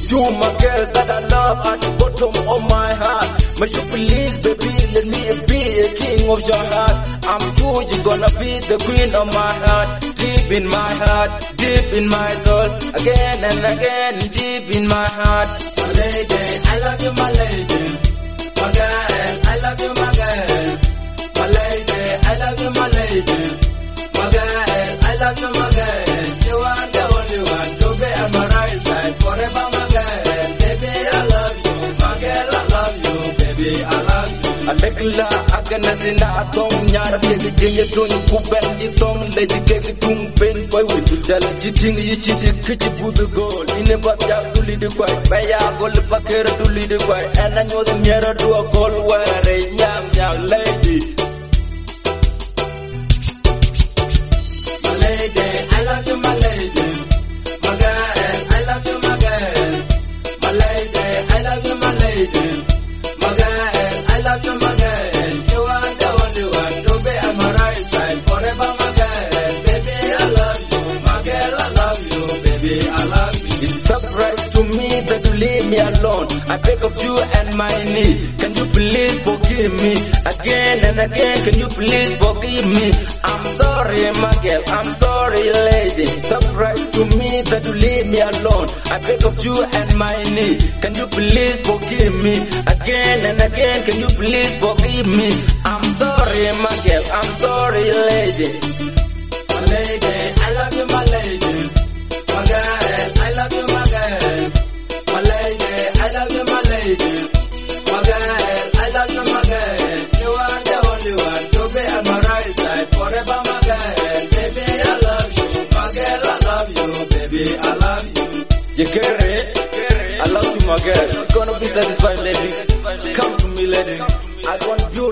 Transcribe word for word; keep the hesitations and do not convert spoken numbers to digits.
It's you, my girl, that I love at the bottom of my heart. May you please, baby, let me be a king of your heart. I'm sure you're gonna be the queen of my heart. Deep in my heart, deep in my soul. Again and again, deep in my heart. My lady, I love you, my lady. My girl, I love you, my girl. My lady, I love you, my lady. My girl, I love you, my girl. You are the only one to be at my right side forever, my girl. Baby, I love you, my girl, I love you. Baby, I love you. Alekla agana sina atong nyara kegi jinge tuni kuben jitong leji kegi tung pen boy with dala jiting yichiti kiti budu goal ine babya tuli de kwai baya gol pakera tuli de kwai and I know the mirror do a goal where a young young lady. My lady, I love you, my lady. My girl, I love you, my girl. My lady, I love you, my lady. My girl, I love you, my girl. You are the only one to be at my right side forever, my girl. Baby, I love you, my girl, I love you. Baby, I love you. It's surprise to me that you leave me alone. I beg of you and my knee. Can you please forgive me again and again? Can you please forgive me? I'm sorry, my girl. I'm sorry, lady. Surprise to me that you leave me alone. I beg of you and my knee. Can you please forgive me again and again? Can you please forgive me? I'm sorry, my girl. I'm sorry, lady. My lady, I love you, my lady. My girl, I love you, my girl. My lady, I love you, my lady. My girl, I love you, my girl. You are the only one to be at my right side forever, my girl. Baby, I love you, my girl, I love you. Baby, I love you. You get it? I love you, my girl. You're gonna be satisfied, lady. Come to me, lady. I want you